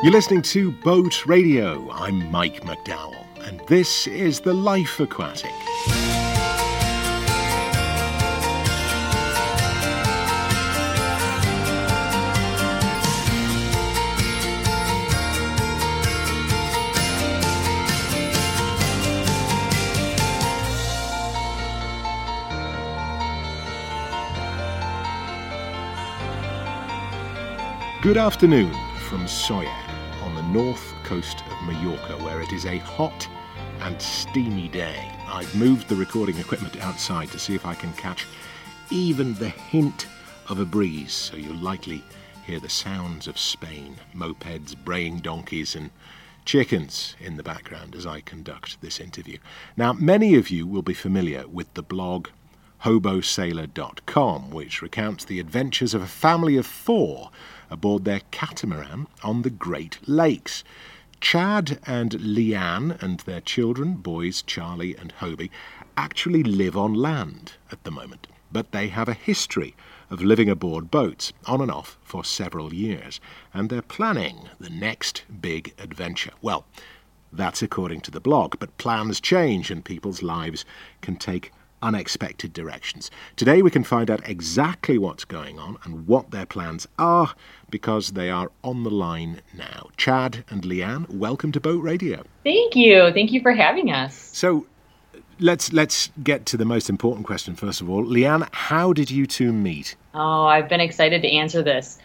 You're listening to Boat Radio. I'm Mike McDowell, and this is The Life Aquatic. Good afternoon from Soller on the north coast of Mallorca, where it is a hot and steamy day. I've moved the recording equipment outside to see if I can catch even the hint of a breeze, so you'll likely hear the sounds of Spain, mopeds, braying donkeys and chickens in the background as I conduct this interview. Now, many of you will be familiar with the blog hobosailor.com, which recounts the adventures of a family of four aboard their catamaran on the Great Lakes. Chad and Leanne and their children, boys Charlie and Hobie, actually live on land at the moment, but they have a history of living aboard boats on and off for several years, and they're planning the next big adventure. Well, that's according to the blog, but plans change and people's lives can take unexpected directions. Today we can find out exactly what's going on and what their plans are, because they are on the line now. Chad and Leanne, welcome to Boat Radio. Thank you. Thank you for having us. So let's get to the most important question first of all. Leanne, how did you two meet? Oh, I've been excited to answer this.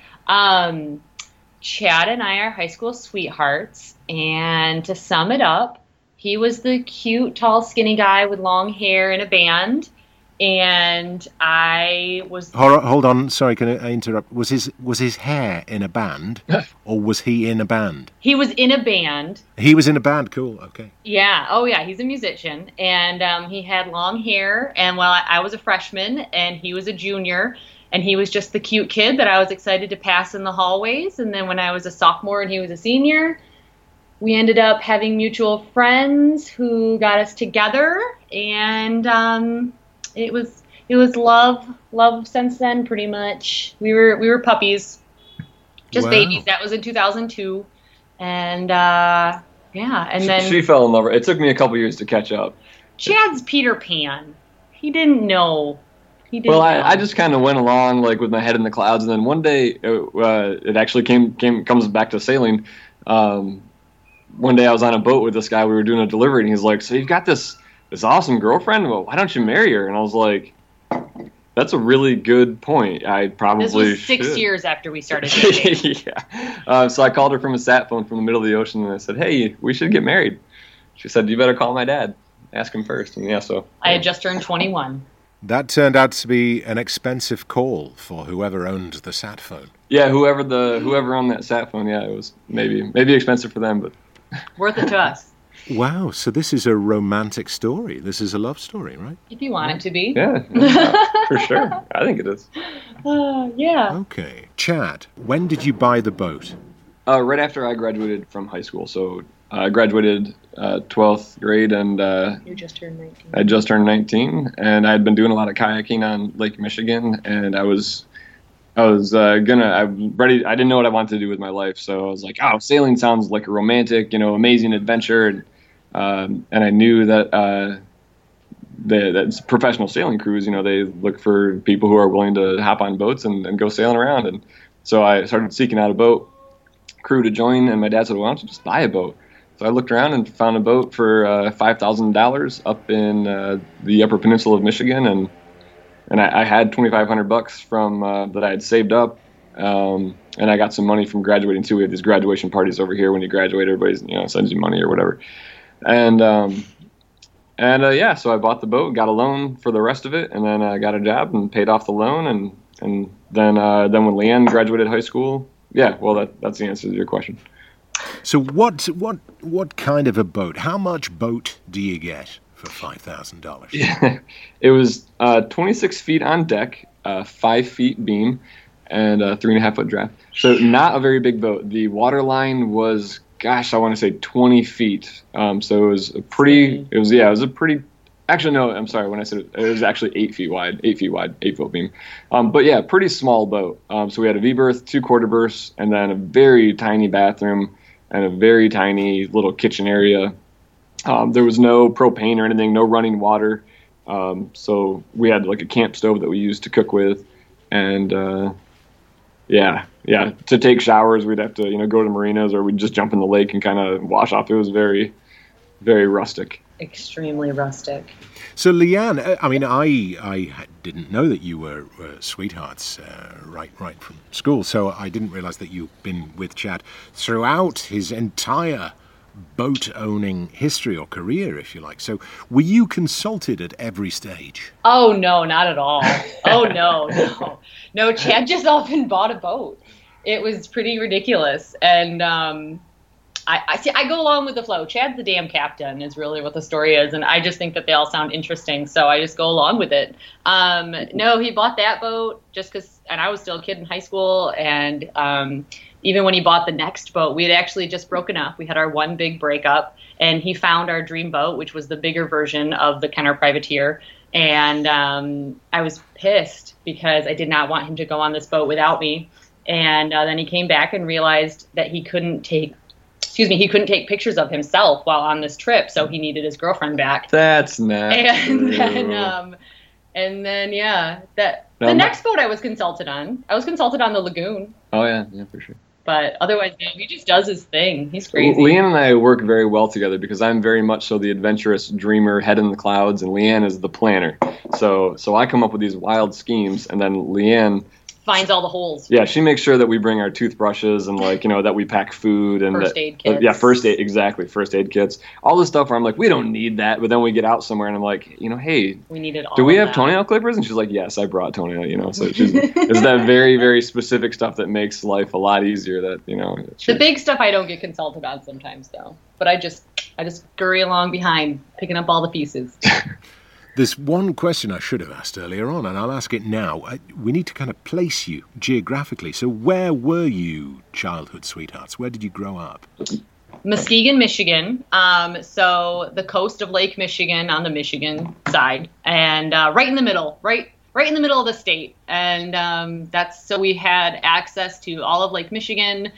Chad and I are high school sweethearts, and to sum it up, he was the cute, tall, skinny guy with long hair in a band, and I was... Hold on, sorry, can I interrupt? Was his hair in a band, or was he in a band? He was in a band. He was in a band, cool, okay. Yeah, oh yeah, he's a musician, and he had long hair, and I was a freshman, and he was a junior, and he was just the cute kid that I was excited to pass in the hallways, and then when I was a sophomore and he was a senior, we ended up having mutual friends who got us together, and it was love since then, pretty much. We were puppies, just babies. That was in 2002, and yeah, and then she fell in love. It took me a couple years to catch up. Chad's Peter Pan. He didn't know. I just kind of went along like with my head in the clouds, and then one day it actually comes back to sailing. One day I was on a boat with this guy. We were doing a delivery, and he's like, "So you've got this awesome girlfriend? Well, why don't you marry her?" And I was like, "That's a really good point. I probably should." This was 6 years after we started dating. Yeah. So I called her from a sat phone from the middle of the ocean, and I said, "Hey, we should get married." She said, "You better call my dad. Ask him first." And I had just turned 21. That turned out to be an expensive call for whoever owned the sat phone. Yeah, whoever owned that sat phone. Yeah, it was maybe expensive for them, but worth it to us. Wow, so this is a romantic story. This is a love story, right? If you want it to be. Yeah, for sure. I think it is. Yeah. Okay. Chad, when did you buy the boat? Right after I graduated from high school. So I graduated 12th grade, and you just turned 19. I just turned 19, and I had been doing a lot of kayaking on Lake Michigan, and I was ready. I didn't know what I wanted to do with my life, so I was like, "Oh, sailing sounds like a romantic, amazing adventure." And I knew that that professional sailing crews, they look for people who are willing to hop on boats and go sailing around. And so I started seeking out a boat crew to join, and my dad said, "Why don't you just buy a boat?" So I looked around and found a boat for $5,000 up in the Upper Peninsula of Michigan, and I had $2,500 from that I had saved up, and I got some money from graduating too. We had these graduation parties over here. When you graduate, everybody's sends you money or whatever, and so I bought the boat, got a loan for the rest of it, and then I got a job and paid off the loan, and then when Leanne graduated high school, that's the answer to your question. So what kind of a boat? How much boat do you get for $5,000? Yeah, it was 26 feet on deck, 5 feet beam, and a 3.5 foot draft. So not a very big boat. The water line was, I want to say 20 feet. So it was a pretty. It was a pretty. Actually, no, I'm sorry. When I said it was actually 8 feet wide, 8 foot beam. But yeah, pretty small boat. So we had a V berth, 2 quarter berths, and then a very tiny bathroom. and a very tiny little kitchen area. There was no propane or anything, no running water. So we had like a camp stove that we used to cook with. And to take showers, we'd have to, go to marinas, or we'd just jump in the lake and kind of wash off. It was very, very rustic. Extremely rustic. So, Leanne, I mean, I didn't know that you were sweethearts right from school, so I didn't realise that you've been with Chad throughout his entire boat-owning history or career, if you like. So, were you consulted at every stage? Oh, no, not at all. Oh, no. No, Chad just often bought a boat. It was pretty ridiculous. And I go along with the flow. Chad's the damn captain is really what the story is, and I just think that they all sound interesting, so I just go along with it. No, he bought that boat just because, and I was still a kid in high school, and even when he bought the next boat, we had actually just broken up. We had our one big breakup, and he found our dream boat, which was the bigger version of the Kenner Privateer, and I was pissed because I did not want him to go on this boat without me, and then he came back and realized that he couldn't take pictures of himself while on this trip, so he needed his girlfriend back. That's not and true. The next boat I was consulted on. I was consulted on the Lagoon. Oh yeah, for sure. But otherwise, no, he just does his thing. He's crazy. Leanne and I work very well together because I'm very much so the adventurous dreamer, head in the clouds, and Leanne is the planner. So I come up with these wild schemes, and then Leanne finds all the holes. Yeah, she makes sure that we bring our toothbrushes and that we pack food and first aid kits. First aid kits. All this stuff where I'm like, we don't need that, but then we get out somewhere and I'm like, hey, we needed all. Do we have that. Toenail clippers? And she's like, yes, I brought toenail. So it's that very, very specific stuff that makes life a lot easier. The big stuff I don't get consulted on sometimes though, but I just scurry along behind, picking up all the pieces. There's one question I should have asked earlier on, and I'll ask it now. We need to kind of place you geographically. So where were you, childhood sweethearts? Where did you grow up? Muskegon, Michigan. So the coast of Lake Michigan on the Michigan side, and right in the middle, right in the middle of the state. And so we had access to all of Lake Michigan.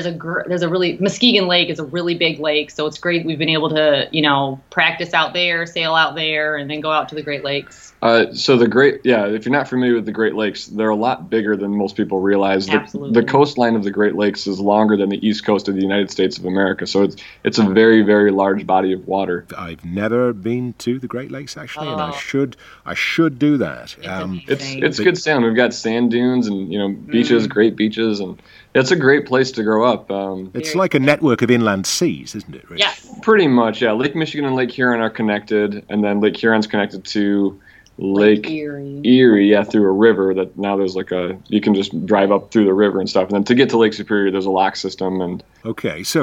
Muskegon Lake is a really big lake, so it's great. We've been able to, practice out there, sail out there, and then go out to the Great Lakes. If you're not familiar with the Great Lakes, they're a lot bigger than most people realize. Absolutely. The coastline of the Great Lakes is longer than the east coast of the United States of America, so it's a very, very large body of water. I've never been to the Great Lakes, actually, and I should do that. It's good sailing. We've got sand dunes and beaches, great beaches, and it's a great place to grow up. It's like a network of inland seas, isn't it, Rich? Yes. Pretty much, yeah. Lake Michigan and Lake Huron are connected, and then Lake Huron's connected to Lake Erie, through a river that now there's you can just drive up through the river and stuff. And then to get to Lake Superior, there's a lock system. And okay, so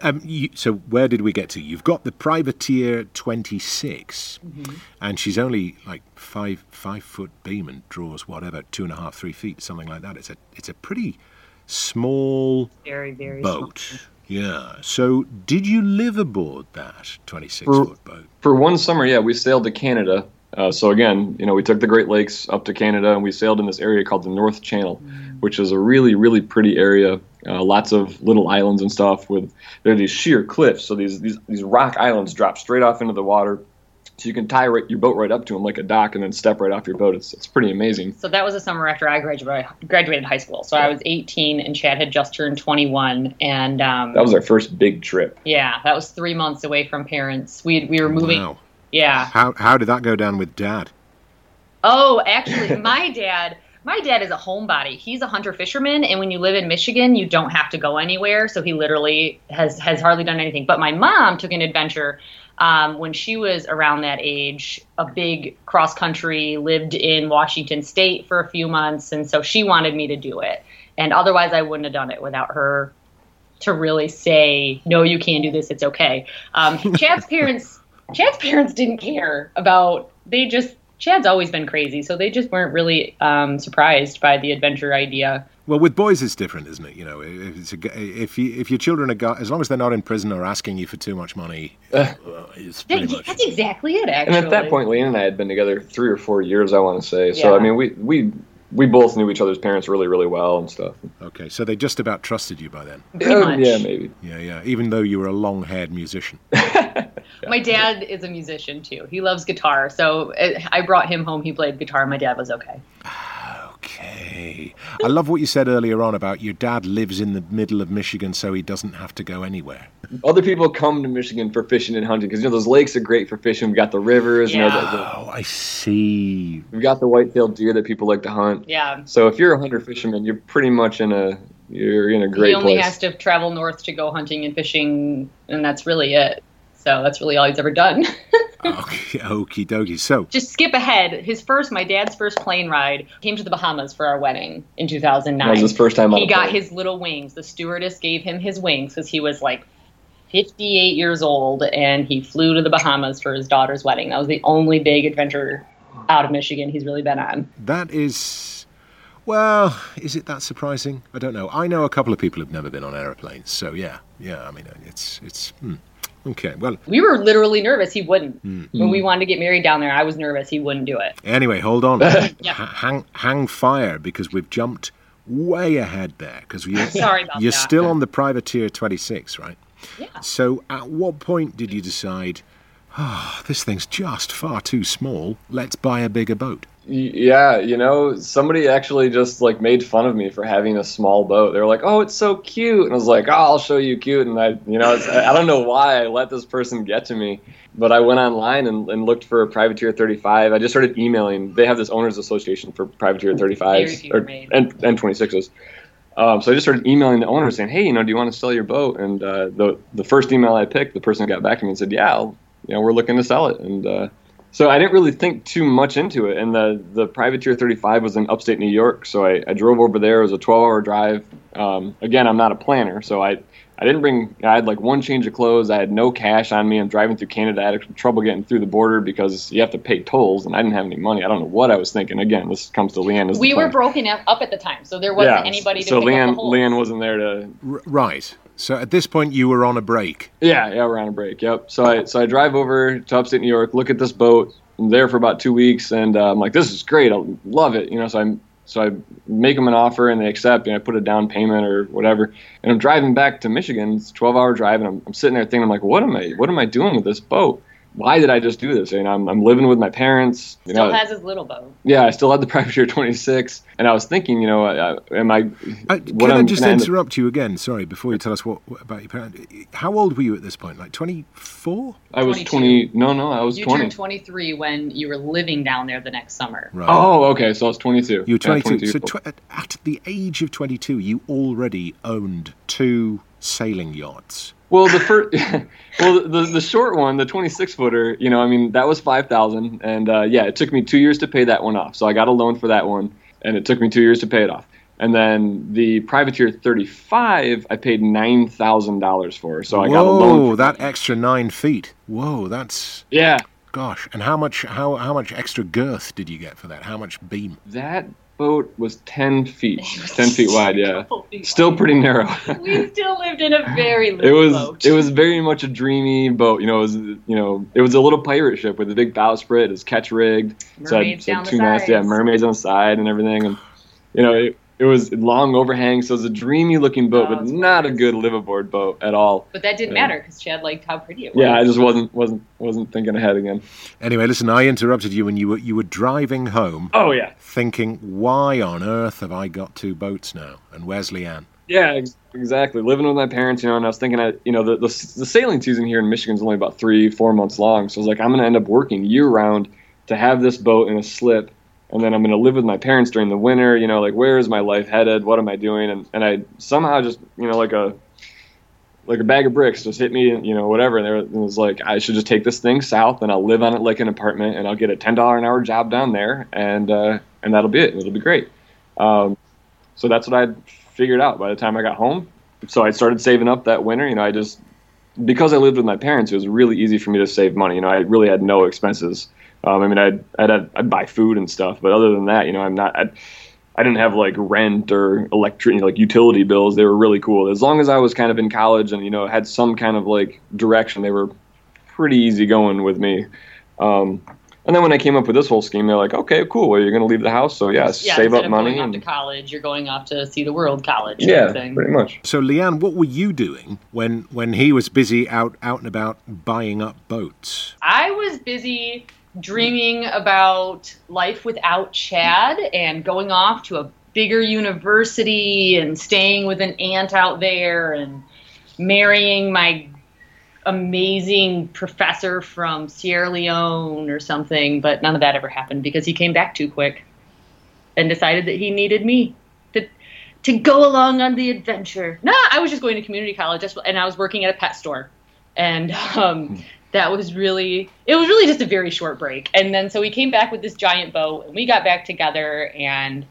where did we get to? You've got the Privateer 26, and she's only like 5 foot beam and draws 2.5, 3 feet, something like that. It's a pretty small very, very boat. Small. Yeah. So did you live aboard that 26-foot boat? For one summer, yeah, we sailed to Canada. So again, we took the Great Lakes up to Canada, and we sailed in this area called the North Channel, which is a really, really pretty area. Lots of little islands and stuff. There are these sheer cliffs, so these rock islands drop straight off into the water. So you can tie your boat right up to them like a dock and then step right off your boat. It's pretty amazing. So that was the summer after I graduated high school. So I was 18 and Chad had just turned 21. And that was our first big trip. Yeah, that was 3 months away from parents. We were moving. Wow. Yeah. How did that go down with Dad? Oh, actually, my dad is a homebody. He's a hunter-fisherman, and when you live in Michigan, you don't have to go anywhere. So he literally has hardly done anything. But my mom took an adventure when she was around that age, a big cross-country, lived in Washington State for a few months, and so she wanted me to do it. And otherwise, I wouldn't have done it without her to really say, no, you can't do this, it's okay. Chad's parents didn't care about, Chad's always been crazy, so they just weren't really surprised by the adventure idea. Well, with boys it's different, isn't it? If your children are, as long as they're not in prison or asking you for too much money, it's pretty much. That's exactly it, actually. And at that point, Leanne and I had been together 3 or 4 years, I want to say. So, Yeah. I mean, we both knew each other's parents really, really well and stuff. Okay, so they just about trusted you by then. Pretty much. Yeah, maybe. Yeah. Even though you were a long-haired musician. My dad is a musician too. He loves guitar, so I brought him home. He played guitar. My dad was okay. Okay. I love what you said earlier on about your dad lives in the middle of Michigan, so he doesn't have to go anywhere. Other people come to Michigan for fishing and hunting because, those lakes are great for fishing. We've got the rivers. Oh, I see. We've got the white-tailed deer that people like to hunt. Yeah. So if you're a hunter-fisherman, you're pretty much in a great place. He only has to travel north to go hunting and fishing, and that's really it. So that's really all he's ever done. Okay, okie dokie. So just skip ahead. My dad's first plane ride came to the Bahamas for our wedding in 2009. That was his first time on He a got plane. his little wings. The stewardess gave him his wings because he was like 58 years old, and he flew to the Bahamas for his daughter's wedding. That was the only big adventure out of Michigan he's really been on. that is... Well, is it that surprising? I don't know. I know a couple of people who've never been on aeroplanes, so yeah. I mean, it's Okay, well... We were literally nervous he wouldn't. When we wanted to get married down there, I was nervous he wouldn't do it. Anyway, hold on. Yeah. Hang fire, because we've jumped way ahead there. Because Sorry about you're that. still on the Privateer 26, right? Yeah. So at what point did you decide, this thing's just far too small, let's buy a bigger boat? Yeah, somebody actually just made fun of me for having a small boat. They were like, "Oh, it's so cute," and I was like, "Oh, I'll show you cute." And I don't know why I let this person get to me, but I went online and looked for a Privateer 35. I just started emailing. They have this owners association for Privateer 35s and 26s. So I just started emailing the owners saying, "Hey, do you want to sell your boat?" And the first email I picked, the person got back to me and said, "Yeah, we're looking to sell it." And so I didn't really think too much into it. And the Privateer 35 was in upstate New York, so I drove over there. It was a 12-hour drive. Again, I'm not a planner, so I didn't bring. I had one change of clothes. I had no cash on me. I'm driving through Canada. I had trouble getting through the border because you have to pay tolls, and I didn't have any money. I don't know what I was thinking. Again, this comes to Leanne. As We were broken up at the time, so there wasn't anybody to pick up the holes. Leanne wasn't there to. Right. So at this point, you were on a break. Yeah, we're on a break. Yep. So I drive over to upstate New York, look at this boat. I'm there for about 2 weeks, and I'm like, this is great. I love it. So I make them an offer, and they accept, and I put a down payment or whatever. And I'm driving back to Michigan. It's a 12-hour drive, and I'm sitting there thinking, I'm like, what am I doing with this boat? Why did I just do this? I'm living with my parents. Still has his little boat. Yeah, I still had the Privateer 26, and I was thinking, am I? Can I just interrupt you again? Sorry, before you tell us what about your parents. How old were you at this point? 24? I was 22. 20. No, I was 20. You turned 23 when you were living down there the next summer. Right. Oh, okay. So I was 22. You were 22. Yeah, 22. So at the age of 22, you already owned 2 sailing yachts. Well, the short one, the 26-footer, that was $5,000, and it took me 2 years to pay that one off. So I got a loan for that one, and it took me 2 years to pay it off. And then the Privateer 35, I paid $9,000 for. So I got a loan. Whoa, that extra 9 feet. Whoa, that's gosh. And how much extra girth did you get for that? How much beam? That boat was 10 feet, 10 feet wide. Yeah, still pretty narrow. We still lived in a very little boat. It was very much a dreamy boat. It was a little pirate ship with a big bowsprit. It was catch rigged. Mermaids down the sides. Yeah, mermaids on the side and everything. And it was long overhang, so it was a dreamy looking boat, but not a good live aboard boat at all. But that didn't matter because Chad liked how pretty it was. Yeah, I just wasn't thinking ahead again. Anyway, listen, I interrupted you when you were driving home. Oh yeah. Thinking, why on earth have I got 2 boats now? And where's Leanne? Yeah, exactly. Living with my parents, and I was thinking, the sailing season here in Michigan is only about 3-4 months long, so I was like, I'm going to end up working year round to have this boat in a slip. And then I'm going to live with my parents during the winter, where is my life headed? What am I doing? And I somehow just, like a bag of bricks just hit me, whatever. And it was like, I should just take this thing south and I'll live on it like an apartment and I'll get a $10 an hour job down there. And that'll be it. It'll be great. So that's what I'd figured out by the time I got home. So I started saving up that winter. Because I lived with my parents, it was really easy for me to save money. I really had no expenses. I'd buy food and stuff, but other than that, I didn't have rent or electric, utility bills. They were really cool. As long as I was kind of in college and, had some kind of direction, they were pretty easy going with me. And then when I came up with this whole scheme, they're like, okay, cool. Well, you're going to leave the house. So yeah, save up money. Going off to college, you're going off to see the world college. Yeah, pretty much. So Leanne, what were you doing when he was busy out and about buying up boats? I was busy dreaming about life without Chad and going off to a bigger university and staying with an aunt out there and marrying my amazing professor from Sierra Leone or something. But none of that ever happened because he came back too quick and decided that he needed me to go along on the adventure. No, I was just going to community college and I was working at a pet store. And it was really just a very short break. And then so we came back with this giant boat and we got back together and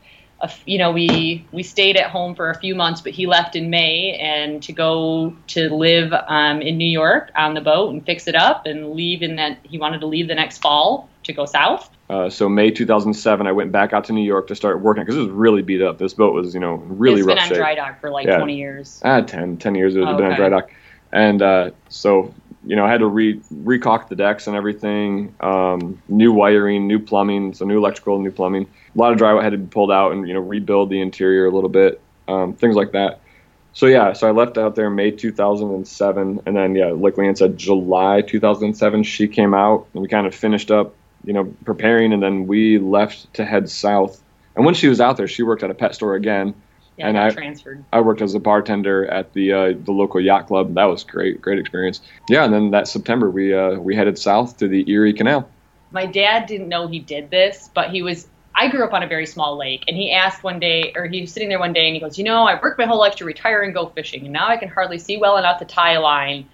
we stayed at home for a few months, but he left in May and to go to live in New York on the boat and fix it up and he wanted to leave the next fall to go south. So May 2007, I went back out to New York to start working because it was really beat up. This boat was, really rough shape. It's been on dry dock for 20 years. 10 years it had been on dry dock. And so, I had to recaulk the decks and everything, new wiring, new plumbing, so new electrical, new plumbing. A lot of drywall had to be pulled out and, rebuild the interior a little bit, things like that. So, so I left out there in May 2007. And then, like Leanne said, July 2007, she came out and we kind of finished up, preparing. And then we left to head south. And when she was out there, she worked at a pet store again. Yeah, and I got transferred. I worked as a bartender at the local yacht club. That was great experience. Yeah, and then that September we headed south to the Erie Canal. My dad didn't know he did this, but I grew up on a very small lake, and he asked one day, or he was sitting there one day, and he goes, I've worked my whole life to retire and go fishing, and now I can hardly see well enough to tie a line.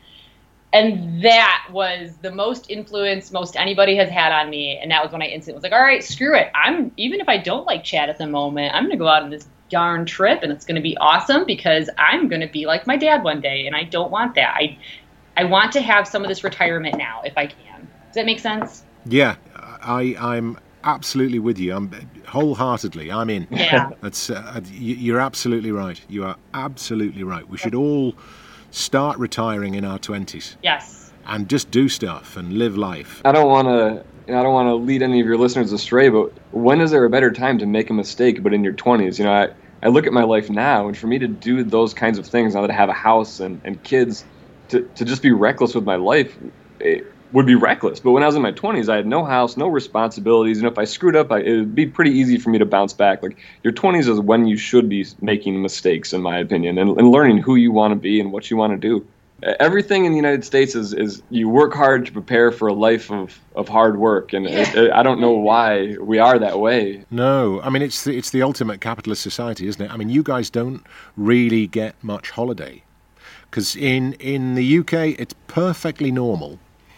And that was the most influence most anybody has had on me, and that was when I instantly was like, all right, screw it. Even if I don't like Chad at the moment, I'm going to go out on this darn trip and it's going to be awesome because I'm going to be like my dad one day and I don't want that. I want to have some of this retirement now if I can. Does that make sense? Yeah, I'm absolutely with you. I'm wholeheartedly. I'm in. Yeah. That's you're absolutely right. You are absolutely right. We should all start retiring in our 20s. Yes. And just do stuff and live life. I don't want to lead any of your listeners astray, but when is there a better time to make a mistake but in your 20s? I look at my life now, and for me to do those kinds of things, now that I have a house and kids, to just be reckless with my life, it would be reckless. But when I was in my 20s, I had no house, no responsibilities, and if I screwed up, it would be pretty easy for me to bounce back. Like, your 20s is when you should be making mistakes, in my opinion, and learning who you want to be and what you want to do. Everything in the United States is you work hard to prepare for a life of hard work, and I don't know why we are that way. No, I mean it's the ultimate capitalist society, isn't it? I mean, you guys don't really get much holiday, because in the UK it's perfectly normal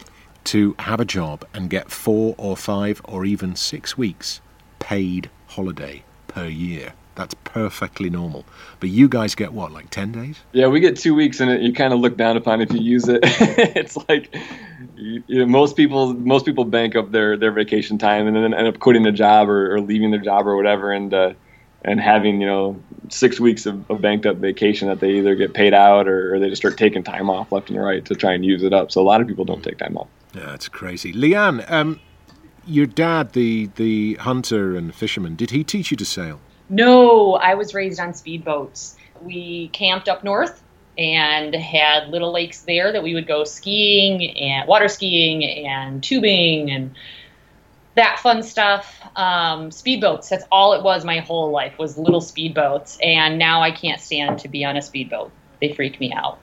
to have a job and get 4 or 5 or even 6 weeks paid holiday per year. That's perfectly normal. But you guys get what, like 10 days? Yeah, we get 2 weeks, and you kind of look down upon if you use it. It's like most people bank up their vacation time and then end up quitting a job or leaving their job or whatever, and having 6 weeks of banked up vacation that they either get paid out or they just start taking time off left and right to try and use it up. So a lot of people don't take time off. Yeah, that's crazy. Leanne, your dad, the hunter and fisherman, did he teach you to sail? No, I was raised on speedboats. We camped up north and had little lakes there that we would go skiing and water skiing and tubing and that fun stuff. Speedboats, that's all it was my whole life, was little speedboats. And now I can't stand to be on a speedboat. They freak me out.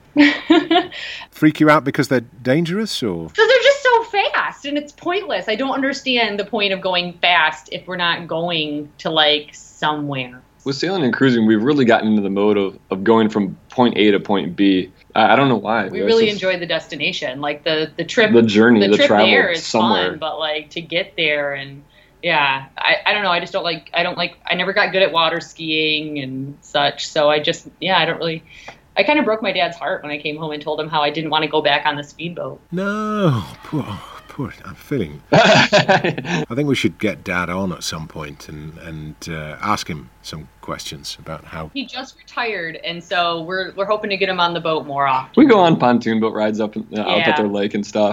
Freak you out because they're dangerous, or? Because they're just so fast and it's pointless. I don't understand the point of going fast if we're not going to somewhere. With sailing and cruising, we've really gotten into the mode of going from point A to point B. I don't know why. We really enjoy the destination, the trip, the journey, the trip travel there is somewhere. Fun, but to get there and yeah, I don't know. I just don't like. I never got good at water skiing and such, so I don't really. I kind of broke my dad's heart when I came home and told him how I didn't want to go back on the speedboat. No, poor. I'm feeling. I think we should get Dad on at some point and ask him some questions about how. He just retired, and so we're hoping to get him on the boat more often. We go on pontoon boat rides out at their lake and stuff, and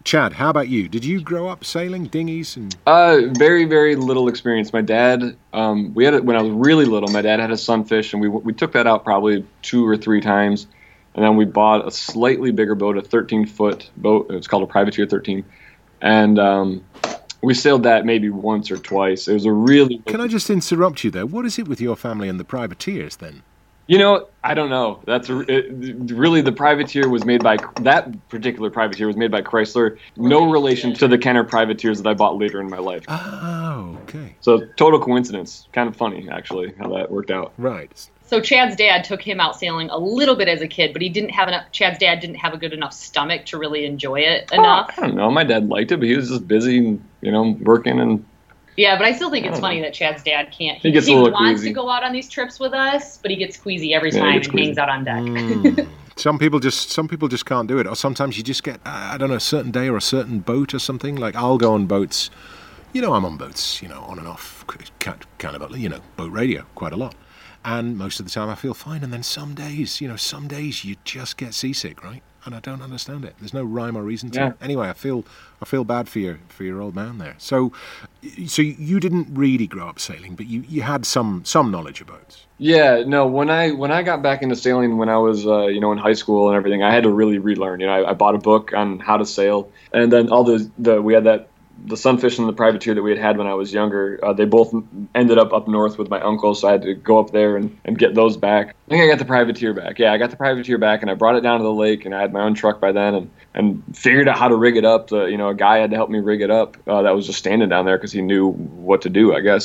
Chad, how about you? Did you grow up sailing dinghies? And Very, very little experience. My dad, we had it when I was really little. My dad had a Sunfish, and we took that out probably 2 or 3 times, and then we bought a slightly bigger boat, a 13-foot boat. It's called a Privateer 13, and we sailed that maybe once or twice. It was a really. Can I just interrupt you there? What is it with your family and the privateers then? I don't know. Really the Privateer was made by that particular Privateer was made by Chrysler. No relation to the Kenner Privateers that I bought later in my life. Oh, okay. So total coincidence. Kind of funny actually how that worked out. Right. So Chad's dad took him out sailing a little bit as a kid, but he didn't have enough. Chad's dad didn't have a good enough stomach to really enjoy it enough. I don't know. My dad liked it, but he was just busy, working and. Yeah, but I still think it's funny that Chad's dad can't. He gets a little wants queasy. to go out on these trips with us, but he gets queasy every time and hangs out on deck. Some people just can't do it, or sometimes you just get I don't know, a certain day or a certain boat or something. Like I'll go on boats. I'm on boats, on and off, kind of, boat radio quite a lot, and most of the time I feel fine. And then some days you just get seasick, right? And I don't understand it. There's no rhyme or reason to it. Anyway, I feel bad for your old man there. So you didn't really grow up sailing, but you had some knowledge of boats. Yeah, no. When I got back into sailing when I was in high school and everything, I had to really relearn. I bought a book on how to sail, and then all we had the Sunfish and the Privateer that we had when I was younger, they both ended up north with my uncle, so I had to go up there and get those back. I think I got the Privateer back. Yeah, I got the Privateer back, and I brought it down to the lake, and I had my own truck by then, and figured out how to rig it up. A guy had to help me rig it up that was just standing down there because he knew what to do, I guess.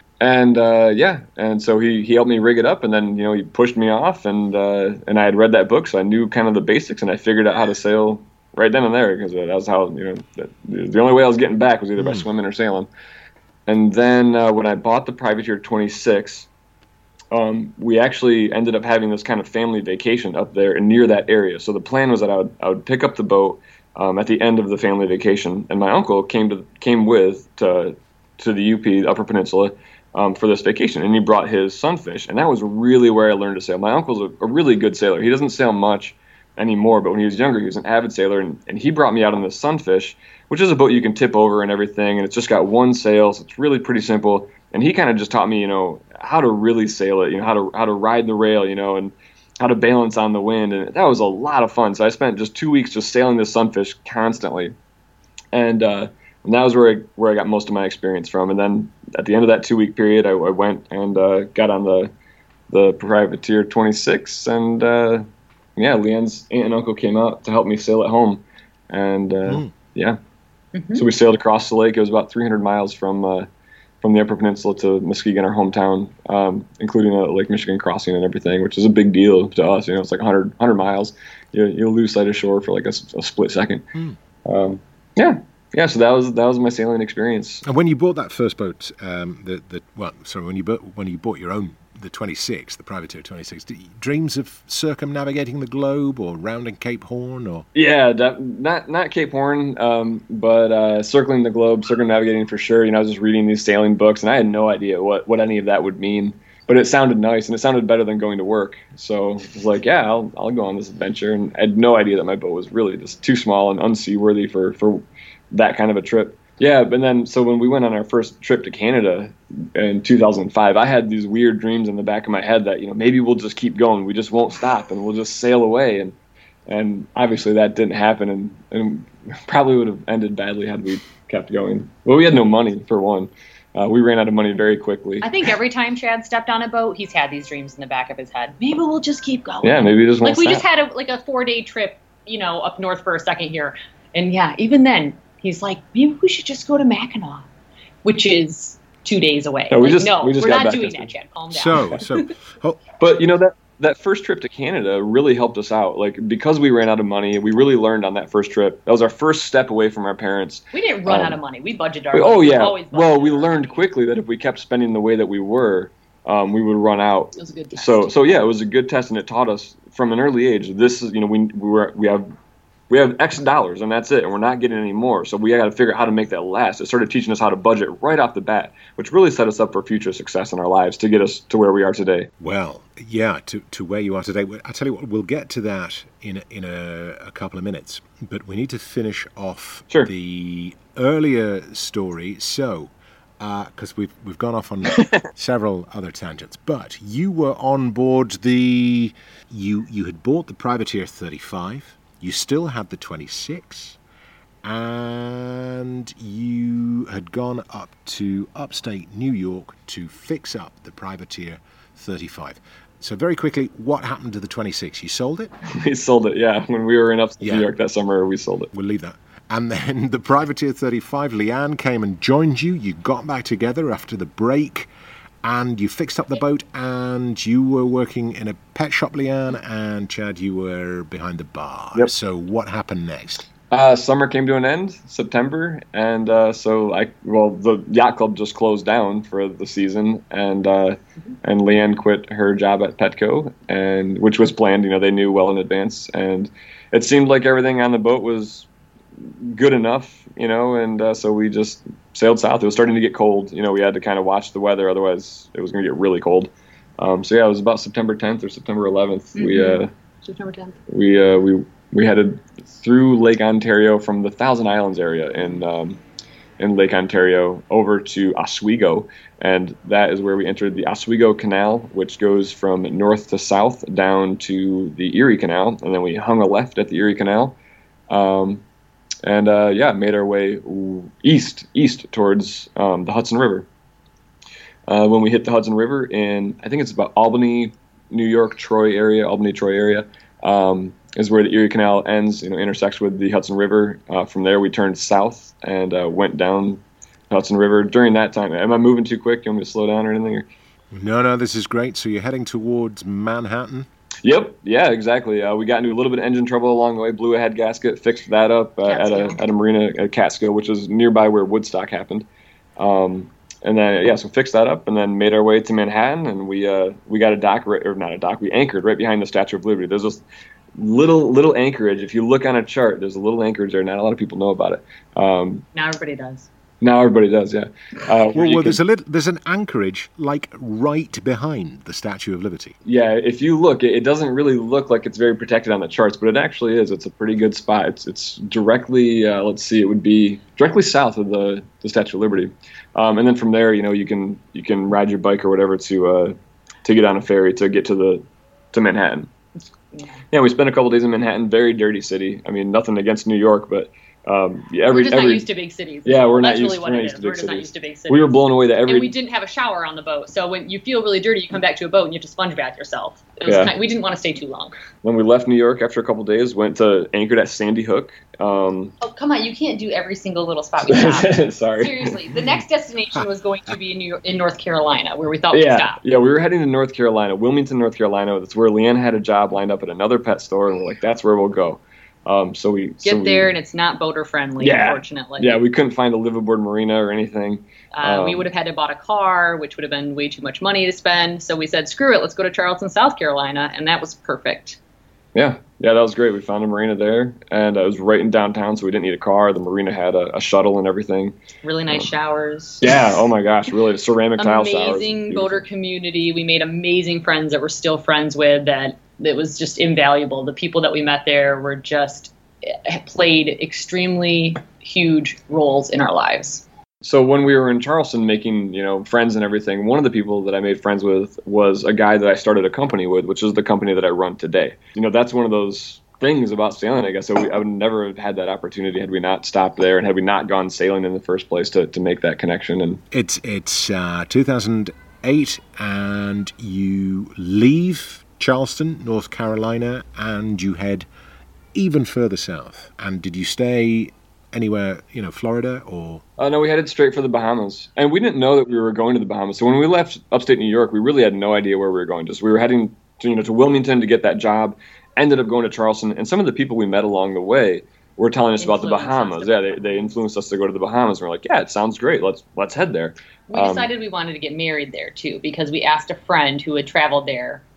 And so he helped me rig it up, and then he pushed me off, and I had read that book, so I knew kind of the basics, and I figured out how to sail right then and there, because that was how the only way I was getting back was either by swimming or sailing. And then when I bought the Privateer 26, we actually ended up having this kind of family vacation up there and near that area. So the plan was that I would pick up the boat at the end of the family vacation, and my uncle came with to the UP, the Upper Peninsula, for this vacation, and he brought his Sunfish, and that was really where I learned to sail. My uncle's a really good sailor. He doesn't sail much anymore, but when he was younger, he was an avid sailor, and he brought me out on the Sunfish, which is a boat you can tip over and everything, and it's just got one sail, so it's really pretty simple. And he kind of just taught me, how to really sail it, how to ride the rail, and how to balance on the wind, and that was a lot of fun. So I spent just 2 weeks just sailing this Sunfish constantly, and that was where I got most of my experience from. And then at the end of that 2-week period, I went and got on the Privateer 26, and Leanne's aunt and uncle came out to help me sail at home, and so we sailed across the lake. It was about 300 miles from the Upper Peninsula to Muskegon, our hometown, including a Lake Michigan crossing and everything, which is a big deal to us. It's like 100 miles. You'll lose sight of shore for like a split second. So that was my sailing experience. And when you bought that first boat, when you bought your own, the 26, the Privateer 26, dreams of circumnavigating the globe or rounding Cape Horn, or? Yeah, not Cape Horn, but circling the globe, circumnavigating for sure. I was just reading these sailing books, and I had no idea what any of that would mean. But it sounded nice, and it sounded better than going to work. So I was like, yeah, I'll go on this adventure. And I had no idea that my boat was really just too small and unseaworthy for that kind of a trip. Yeah, but then so when we went on our first trip to Canada in 2005, I had these weird dreams in the back of my head that maybe we'll just keep going, we just won't stop, and we'll just sail away. And obviously that didn't happen, and probably would have ended badly had we kept going. Well, we had no money for one. We ran out of money very quickly. I think every time Chad stepped on a boat, he's had these dreams in the back of his head. Maybe we'll just keep going. Yeah, maybe we just won't stop. We just had a 4-day trip, up north for a second here, and even then. He's like, maybe we should just go to Mackinac, which is 2 days away. No, we're not doing that, Chad. Calm down. But that first trip to Canada really helped us out. Because we ran out of money, we really learned on that first trip. That was our first step away from our parents. We didn't run out of money. We budgeted our money. Oh, yeah. Well, we learned quickly that if we kept spending the way that we were, we would run out. It was a good test. So it was a good test, and it taught us from an early age. This is, we have we have X dollars and that's it, and we're not getting any more. So we got to figure out how to make that last. It started teaching us how to budget right off the bat, which really set us up for future success in our lives to get us to where we are today. Well, yeah, to where you are today. I tell you what, we'll get to that in a couple of minutes, but we need to finish off the earlier story. So, because we've gone off on several other tangents, but you were on board you had bought the Privateer 35. You still had the 26, and you had gone up to upstate New York to fix up the Privateer 35. So very quickly, what happened to the 26? You sold it? We sold it, yeah. When we were in upstate New York that summer, we sold it. We'll leave that. And then the Privateer 35, Leanne came and joined you. You got back together after the break, and you fixed up the boat, and you were working in a pet shop, Leanne, and Chad, you were behind the bar. Yep. So what happened next? Summer came to an end, September, and the yacht club just closed down for the season, and Leanne quit her job at Petco, and which was planned. They knew well in advance, and it seemed like everything on the boat was good enough, and so we just sailed south. It was starting to get cold. We had to kind of watch the weather, otherwise it was going to get really cold. So yeah, it was about September 10th or September 11th. Mm-hmm. September 10th. We headed through Lake Ontario from the Thousand Islands area in Lake Ontario over to Oswego, and that is where we entered the Oswego Canal, which goes from north to south down to the Erie Canal, and then we hung a left at the Erie Canal. Made our way east towards the Hudson River. When we hit the Hudson River I think it's about Albany, Troy area, is where the Erie Canal ends, intersects with the Hudson River. From there, we turned south and went down the Hudson River. During that time, am I moving too quick? You want me to slow down or anything? No, this is great. So you're heading towards Manhattan? Yep. Yeah, exactly. We got into a little bit of engine trouble along the way, blew a head gasket, fixed that up at a marina at Catskill, which is nearby where Woodstock happened. So fixed that up and then made our way to Manhattan, and we got a dock, we anchored right behind the Statue of Liberty. There's this little anchorage. If you look on a chart, there's a little anchorage there. Not a lot of people know about it. Now everybody does. Now everybody does, yeah. There's an anchorage like right behind the Statue of Liberty. Yeah, if you look, it doesn't really look like it's very protected on the charts, but it actually is. It's a pretty good spot. It's directly, it would be directly south of the Statue of Liberty, and then from there, you can ride your bike or whatever to get on a ferry to get to Manhattan. Yeah, we spent a couple days in Manhattan. Very dirty city. I mean, nothing against New York, but. We're just not used to big cities. Yeah, we're not used to big cities. We're just not used to big cities. We were blown away that and we didn't have a shower on the boat. So when you feel really dirty, you come back to a boat and you have to sponge bath yourself. We didn't want to stay too long. When we left New York after a couple days, anchored at Sandy Hook. Oh, come on. You can't do every single little spot we stopped. Sorry. Seriously. The next destination was going to be in North Carolina, where we thought we'd stop. Yeah, we were heading to North Carolina, Wilmington, North Carolina. That's where Leanne had a job lined up at another pet store, and we're like, that's where we'll go. So we get there, and it's not boater friendly, unfortunately. Yeah, we couldn't find a liveaboard marina or anything. We would have had to bought a car, which would have been way too much money to spend. So we said, screw it, let's go to Charleston, South Carolina, and that was perfect. Yeah, that was great. We found a marina there, and it was right in downtown, so we didn't need a car. The marina had a shuttle and everything. Really nice showers. Yeah, oh my gosh, really ceramic tile showers. Amazing boater community. We made amazing friends that we're still friends with. That was just invaluable. The people that we met there were just played extremely huge roles in our lives. So when we were in Charleston making, friends and everything, one of the people that I made friends with was a guy that I started a company with, which is the company that I run today. That's one of those things about sailing, I guess. So I would never have had that opportunity had we not stopped there and had we not gone sailing in the first place to make that connection. And it's 2008, and you leave Charleston, North Carolina, and you head even further south. And did you stay anywhere, Florida or? No, we headed straight for the Bahamas, and we didn't know that we were going to the Bahamas. So when we left upstate New York, we really had no idea where we were going. Just we were heading to Wilmington to get that job. Ended up going to Charleston, and some of the people we met along the way were telling us about the Bahamas. Yeah, they influenced us to go to the Bahamas. And we're like, yeah, it sounds great. Let's head there. We decided we wanted to get married there too, because we asked a friend who had traveled there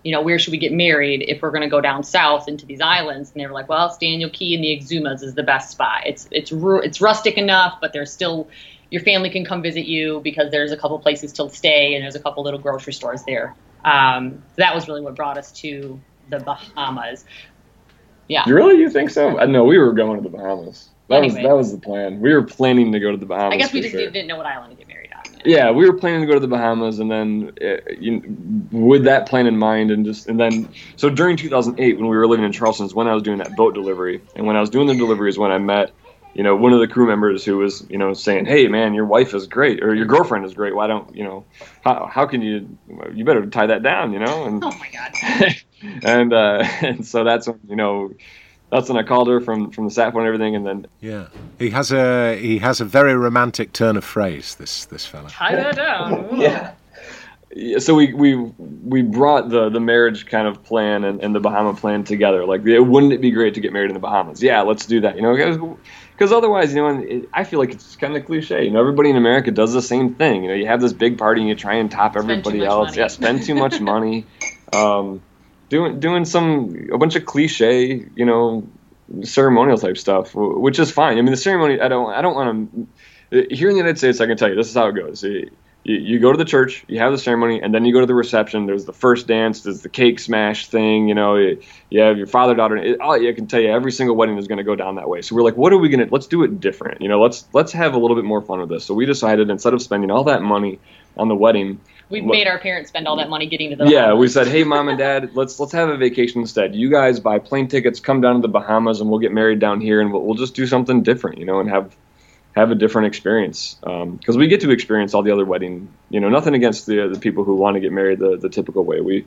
where should we get married if we're going to go down south into these islands? And they were like, well, Staniel Key and the Exumas is the best spot. It's rustic enough, but there's still, your family can come visit you because there's a couple places to stay and there's a couple little grocery stores there. So that was really what brought us to the Bahamas. Yeah. Really? You think so? No, we were going to the Bahamas. That Anyway. was the plan. We were planning to go to the Bahamas. I guess we for just sure. didn't know what island to get married on. Yeah, we were planning to go to the Bahamas, and then with that plan in mind, so during 2008, when we were living in Charleston, is when I was doing that boat delivery, and when I was doing the delivery is when I met, one of the crew members who was, saying, "Hey, man, your wife is great, or your girlfriend is great. Why don't how can you better tie that down, And Oh my God. and so that's when That's when I called her from the sat phone and everything, and then he has a very romantic turn of phrase. This fella. Tie that down. Yeah, so we brought the marriage kind of plan and the Bahama plan together. Like, wouldn't it be great to get married in the Bahamas? Yeah, let's do that. Because otherwise, I feel like it's kind of cliche. Everybody in America does the same thing. You have this big party and you try and top everybody else. Money. Yeah, spend too much money. Doing a bunch of cliche, ceremonial type stuff, which is fine. I mean, the ceremony, I don't want to. Here in the United States, I can tell you, this is how it goes. You go to the church, you have the ceremony, and then you go to the reception. There's the first dance, there's the cake smash thing. You have your father, daughter. I can tell you, every single wedding is going to go down that way. So we're like, what are we going to? Let's do it different. Let's have a little bit more fun with this. So we decided, instead of spending all that money on the wedding. We made our parents spend all that money getting to the Yeah, Bahamas. we said, hey, Mom and Dad, let's have a vacation instead. You guys buy plane tickets, come down to the Bahamas, and we'll get married down here, and we'll just do something different, and have a different experience. Because we get to experience all the other wedding, nothing against the people who want to get married the typical way. We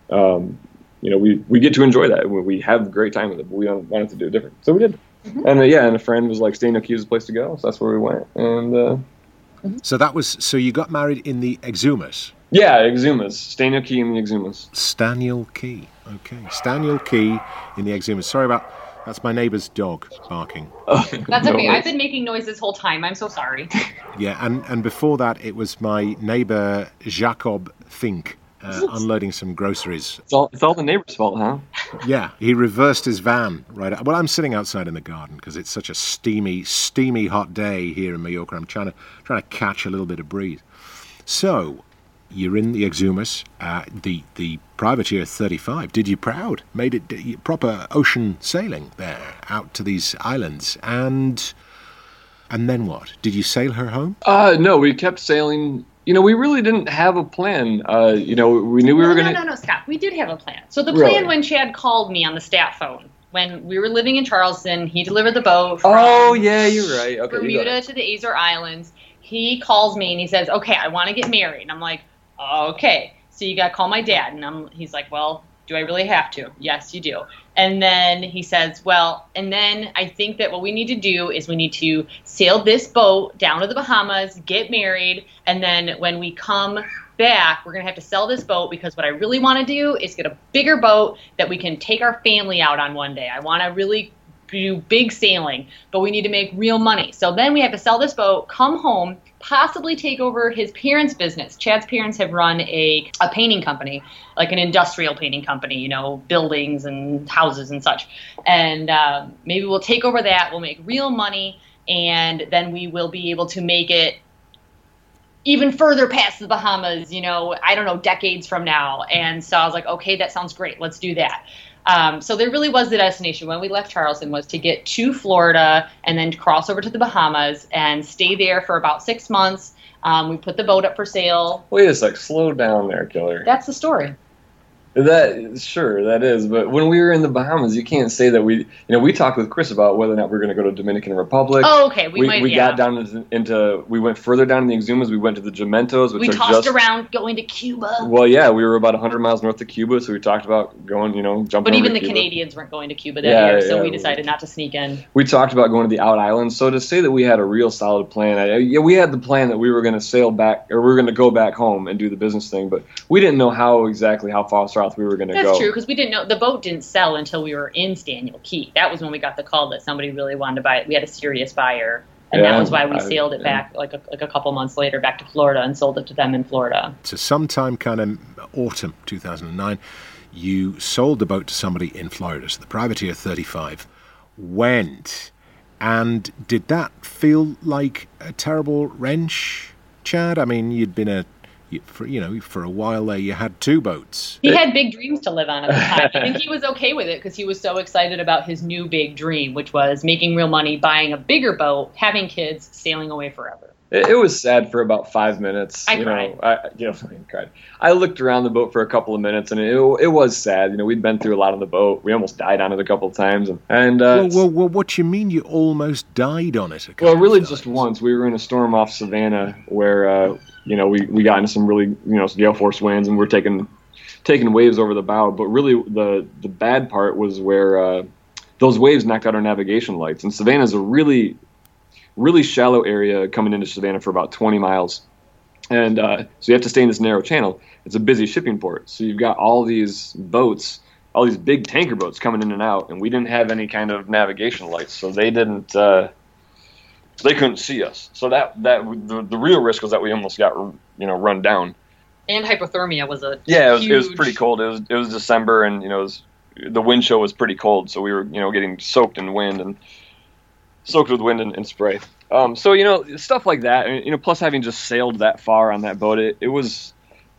get to enjoy that. We have a great time with it, but we wanted to do it different. So we did. Mm-hmm. And and a friend was like, Staniel Key is the place to go, so that's where we went. And So you got married in the Exumas? Yeah, Exumas. Staniel Key in the Exumas. Staniel Key. Okay. Staniel Key in the Exumas. Sorry that's my neighbour's dog barking. That's okay. I've been making noise this whole time. I'm so sorry. Yeah, and before that, it was my neighbour Jacob Fink unloading some groceries. It's all the neighbor's fault, huh? Yeah, he reversed his van right out. Well, I'm sitting outside in the garden because it's such a steamy hot day here in Mallorca. I'm trying to catch a little bit of breeze. So, you're in the Exumas, the privateer 35. Did you proud? Made it proper ocean sailing there, out to these islands, and then what? Did you sail her home? No, we kept sailing. We really didn't have a plan. We knew we were going to... No, Scott. We did have a plan. So the plan when Chad called me on the stat phone, when we were living in Charleston, he delivered the boat from yeah, you're right. Okay, Bermuda to the Azore Islands. He calls me and he says, okay, I want to get married. And I'm like, okay. So you got to call my dad. And he's like, well, do I really have to? Yes, you do. And then he says, and then I think that what we need to do is we need to sail this boat down to the Bahamas, get married, and then when we come back, we're going to have to sell this boat because what I really want to do is get a bigger boat that we can take our family out on one day. I want to really do big sailing, but we need to make real money. So then we have to sell this boat, come home, possibly take over his parents' business. Chad's parents have run a painting company, like an industrial painting company, buildings and houses and such. And maybe we'll take over that, we'll make real money, and then we will be able to make it even further past the Bahamas, I don't know, decades from now. And so I was like, okay, that sounds great. Let's do that. So there really was the destination when we left Charleston was to get to Florida and then cross over to the Bahamas and stay there for about 6 months. We put the boat up for sale. Wait a sec, slow down there, Killer. That's the story. That is. But when we were in the Bahamas, you can't say that we talked with Chris about whether or not we were going to go to Dominican Republic. Oh, okay. We got down into we went further down in the Exumas. We went to the Gementos, which we tossed around going to Cuba. Well, yeah, we were about 100 miles north of Cuba, so we talked about going, jumping. But even the Cuba. Canadians weren't going to Cuba that year, so we decided not to sneak in. We talked about going to the out islands. So to say that we had a real solid plan, we had the plan that we were going to sail back, or we were going to go back home and do the business thing, but we didn't know how far south we were going to go. That's true, because we didn't know the boat didn't sell until we were in Staniel Key. That was when we got the call that somebody really wanted to buy it. We had a serious buyer, and that was why we sailed it back like a couple months later back to Florida and sold it to them in Florida. So sometime kind of autumn 2009, you sold the boat to somebody in Florida. So the Privateer 35 went. And did that feel like a terrible wrench, Chad? I mean, you'd been for a while there, you had two boats. He had big dreams to live on at the time. I think he was okay with it because he was so excited about his new big dream, which was making real money, buying a bigger boat, having kids, sailing away forever. It was sad for about 5 minutes. I cried. I cried. I looked around the boat for a couple of minutes, and it was sad. We'd been through a lot on the boat. We almost died on it a couple of times. Well, what you mean you almost died on it? Really just once. We were in a storm off Savannah where we got into some really gale force winds, and we're taking waves over the bow. But really, the bad part was where those waves knocked out our navigation lights. And Savannah's a really shallow area coming into Savannah for about 20 miles. And so you have to stay in this narrow channel. It's a busy shipping port. So you've got all these boats, all these big tanker boats coming in and out, and we didn't have any kind of navigation lights. So they didn't, they couldn't see us. So the real risk was that we almost got, run down. And hypothermia was a it was pretty cold. It was December, and, the wind chill was pretty cold. So we were, getting soaked in wind and soaked with wind and spray. So, stuff like that, plus having just sailed that far on that boat, it was,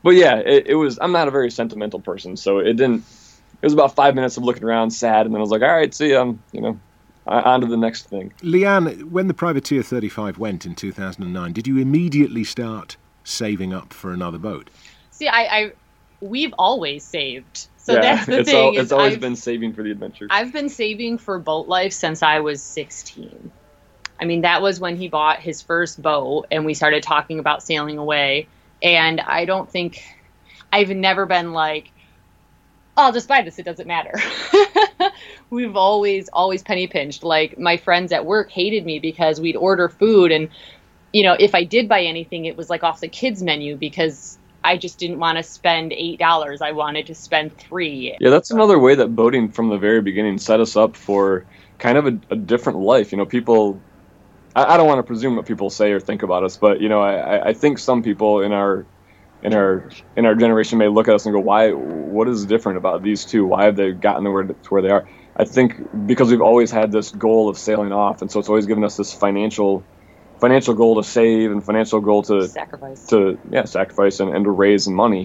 I'm not a very sentimental person. So it was about 5 minutes of looking around sad. And then I was like, all right, see, on to the next thing. Leanne, when the Privateer 35 went in 2009, did you immediately start saving up for another boat? See, we've always saved. So that's the thing. It's always been saving for the adventure. I've been saving for boat life since I was 16. I mean, that was when he bought his first boat, and we started talking about sailing away. And I've never been like, oh, I'll just buy this, it doesn't matter. We've always penny pinched. Like, my friends at work hated me because we'd order food, and, if I did buy anything, it was like off the kids' menu because I just didn't want to spend $8. I wanted to spend $3. Yeah, that's another way that boating from the very beginning set us up for kind of a different life. People, I don't want to presume what people say or think about us, but I think some people in our generation may look at us and go, what is different about these two? Why have they gotten to where they are? I think because we've always had this goal of sailing off, and so it's always given us this financial goal to save and financial goal to sacrifice and to raise money.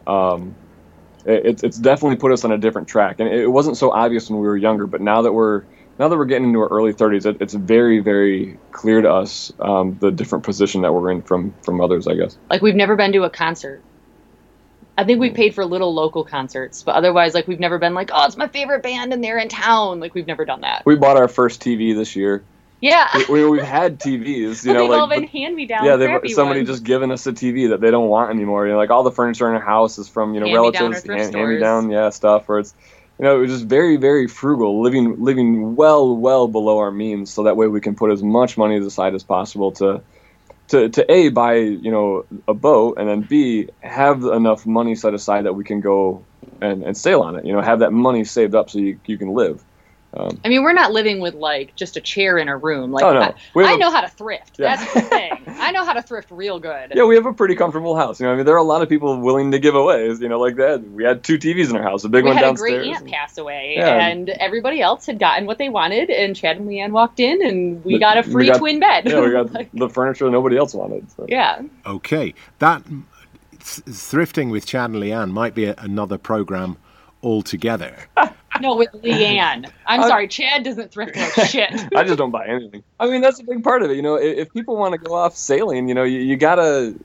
It's definitely put us on a different track, and it wasn't so obvious when we were younger, but now that we're getting into our early 30s, it's very, very clear to us the different position that we're in from others, I guess. Like, we've never been to a concert. I think we paid for little local concerts, but otherwise, like, we've never been like, oh, it's my favorite band and they're in town. Like, we've never done that. We bought our first TV this year. Yeah. We've had TVs, they've all been hand-me-down. Yeah, somebody just given us a TV that they don't want anymore. Like, all the furniture in our house is from relatives, hand-me-down, stuff. Or it's it was just very, very frugal, living well below our means, so that way we can put as much money aside as possible to A, buy a boat, and then B, have enough money set aside that we can go and sail on it. Have that money saved up so you can live. I mean, we're not living with, like, just a chair in a room. Like, no. I know how to thrift. Yeah. That's the thing. I know how to thrift real good. Yeah, we have a pretty comfortable house. There are a lot of people willing to give away, like that. We had 2 TVs in our house, a big one downstairs. We had a great aunt pass away, and everybody else had gotten what they wanted, and Chad and Leanne walked in, and we got a free twin bed. Yeah, we got the furniture nobody else wanted. So. Yeah. Okay. That thrifting with Chad and Leanne might be another program altogether. No, with Leanne. I'm sorry, Chad doesn't thrift like shit. I just don't buy anything. I mean, that's a big part of it. If people want to go off sailing, you gotta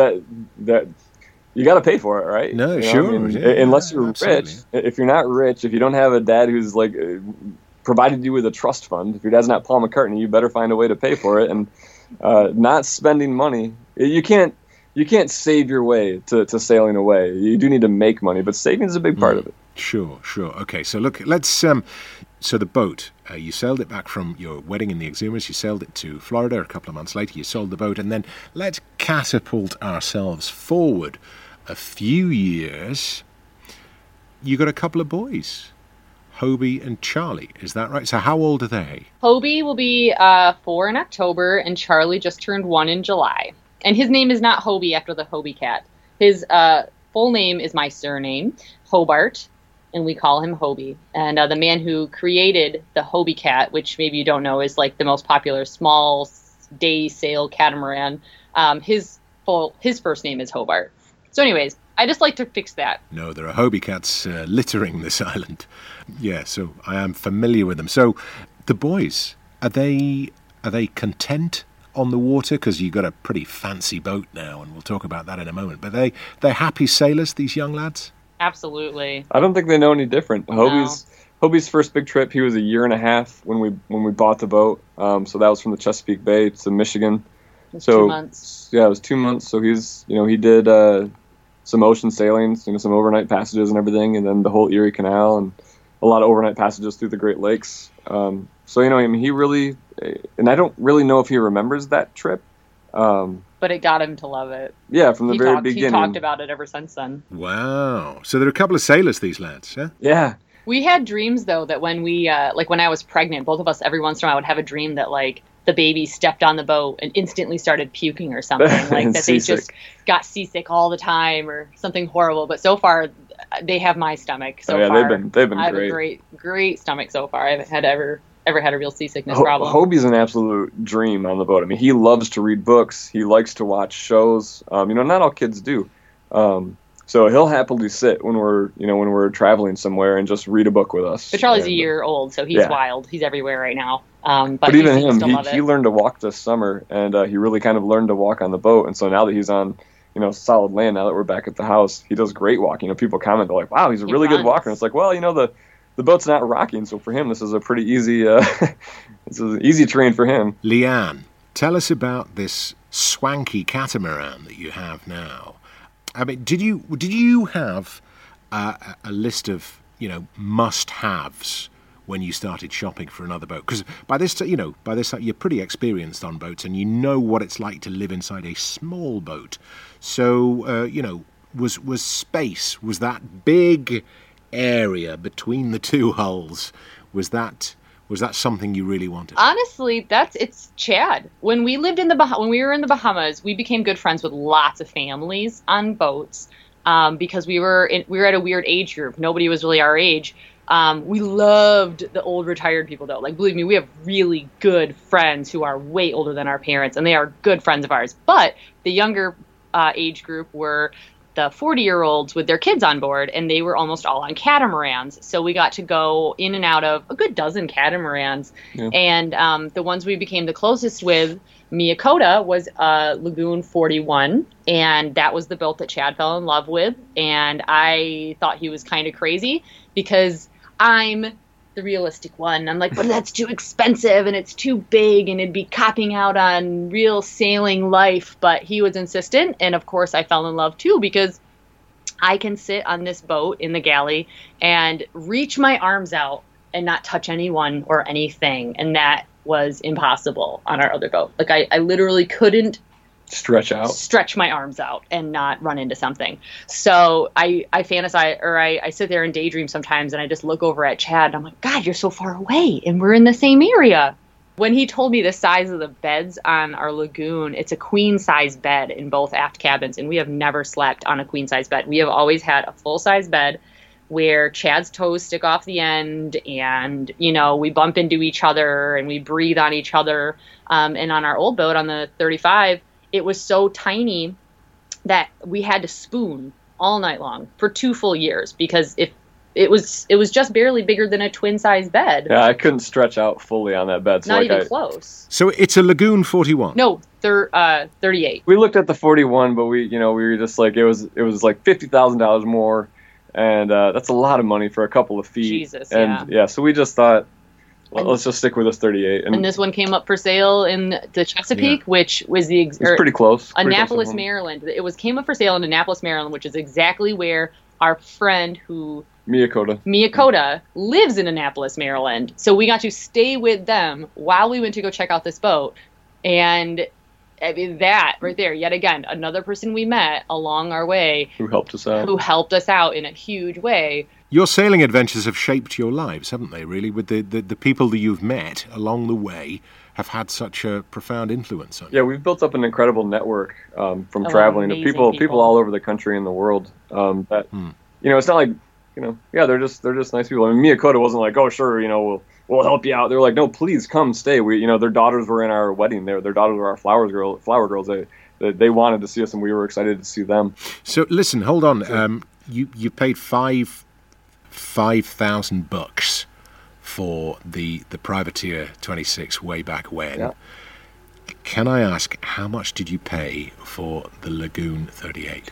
you gotta pay for it, right? No, sure. Unless you're rich. If you're not rich, if you don't have a dad who's like provided you with a trust fund, if your dad's not Paul McCartney, you better find a way to pay for it. And not spending money, you can't save your way to sailing away. You do need to make money, but saving is a big part of it. Sure. Okay, so look, let's... so the boat, you sailed it back from your wedding in the Exumas, you sailed it to Florida a couple of months later, you sold the boat, and then let's catapult ourselves forward a few years. You got a couple of boys, Hobie and Charlie, is that right? So how old are they? Hobie will be 4 in October, and Charlie just turned 1 in July. And his name is not Hobie after the Hobie cat. His full name is my surname, Hobart. and we call him Hobie. And the man who created the Hobie Cat, which maybe you don't know is like the most popular small day sail catamaran, his first name is Hobart. So anyways, I just like to fix that. No, there are Hobie cats littering this island. Yeah, so I am familiar with them. So the boys, are they content on the water? Because you've got a pretty fancy boat now, and we'll talk about that in a moment. But they're happy sailors, these young lads? Absolutely. I don't think they know any different. Hobie's first big trip, he was a year and a half when we bought the boat. So that was from the Chesapeake Bay to Michigan. It was 2 months. Yeah, it was 2 months. So he did some ocean sailings, some overnight passages and everything, and then the whole Erie Canal and a lot of overnight passages through the Great Lakes. He really, and I don't really know if he remembers that trip. But it got him to love it. Yeah, from the very beginning. He talked about it ever since then. Wow. So they're a couple of sailors, these lads, yeah? Yeah. We had dreams, though, that when we, when I was pregnant, both of us every once in a while would have a dream that, the baby stepped on the boat and instantly started puking or something. That they just got seasick all the time or something horrible. But so far, they have my stomach so far. They've been great. I have a great stomach so far. I haven't had ever had a real seasickness problem. Hobie's an absolute dream on the boat. I mean, he loves to read books. He likes to watch shows. Not all kids do. So he'll happily sit when we're traveling somewhere and just read a book with us. But Charlie's a year old, so he's wild. He's everywhere right now. But even him, he learned to walk this summer, and he really kind of learned to walk on the boat. And so now that he's on, solid land, now that we're back at the house, he does great walking. People comment, they're like, "Wow, he's a really good walker." And it's like, well, the boat's not rocking, so for him, this is a pretty easy, this is an easy terrain for him. Leanne, tell us about this swanky catamaran that you have now. I mean, did you have a list of must-haves when you started shopping for another boat? Because by this time you're pretty experienced on boats, and you know what it's like to live inside a small boat. So was space, was that big area between the two hulls, was that something you really wanted? Honestly, it's Chad. When we lived when we were in the Bahamas, we became good friends with lots of families on boats because we were at a weird age group. Nobody was really our age. We loved the old retired people, though. Believe me, we have really good friends who are way older than our parents, and they are good friends of ours. But the younger age group were the 40-year-olds with their kids on board, and they were almost all on catamarans. So we got to go in and out of a good dozen catamarans. Yeah. And the ones we became the closest with, Miyakota, was Lagoon 41, and that was the boat that Chad fell in love with. And I thought he was kind of crazy because I'm the realistic one. I'm like, but that's too expensive and it's too big and it'd be copping out on real sailing life. But he was insistent, and of course I fell in love too because I can sit on this boat in the galley and reach my arms out and not touch anyone or anything, and that was impossible on our other boat. I literally couldn't stretch my arms out and not run into something. So I fantasize, or I sit there and daydream sometimes, and I just look over at Chad and I'm like, God, you're so far away and we're in the same area. When he told me the size of the beds on our lagoon, it's a queen size bed in both aft cabins, and we have never slept on a queen size bed. We have always had a full size bed where Chad's toes stick off the end, and we bump into each other and we breathe on each other. And on our old boat, on the 35, it was so tiny that we had to spoon all night long for 2 full years because if it was just barely bigger than a twin size bed. Yeah, I couldn't stretch out fully on that bed. So Not even close. So it's a Lagoon 41. No, 38. We looked at the 41, but we were just like it was like $50,000 more, and that's a lot of money for a couple of feet. Jesus, and yeah. So we just thought, let's just stick with this 38. And this one came up for sale in the Chesapeake, which was it's pretty close. Annapolis, Maryland. It came up for sale in Annapolis, Maryland, which is exactly where our friend Miyakota lives in Annapolis, Maryland. So we got to stay with them while we went to go check out this boat. And I mean, that right there, yet again, another person we met along our way who helped us out in a huge way. Your sailing adventures have shaped your lives, haven't they, really? With the people that you've met along the way have had such a profound influence on you. Yeah, we've built up an incredible network from traveling to people all over the country and the world. It's not like yeah, they're just nice people. I mean, Miyakota wasn't like, oh, sure, we'll help you out. They were like, no, please come stay. Their daughters were in our wedding. Their daughters were our flower girls. They wanted to see us, and we were excited to see them. So listen, hold on. You paid $5,000 for the Privateer 26 way back when. Yeah. Can I ask, how much did you pay for the Lagoon 38?